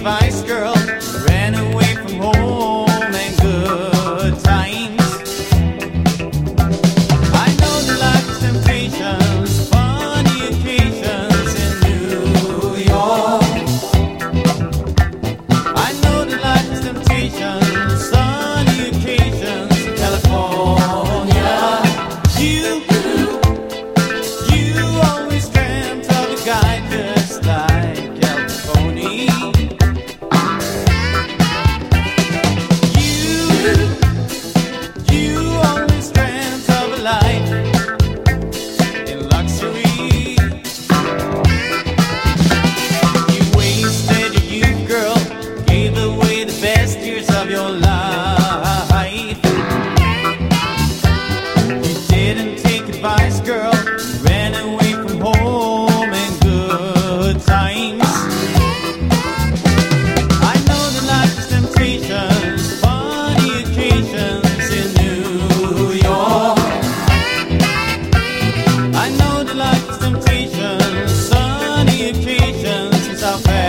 advice, girl. Ran away from home and good times. I know the life is temptations, funny occasions in New York. I know the life is temptations, sunny occasions in California. You always dreamt of a guy just like Al Capone. You always dreamt of a life in luxury. You wasted your youth, girl, gave away the best years of your life. You didn't take advice, girl, ran away from home and good times. I know the life is temptations, funny occasions in New York. I know the life is temptations, sunny occasions in South Africa.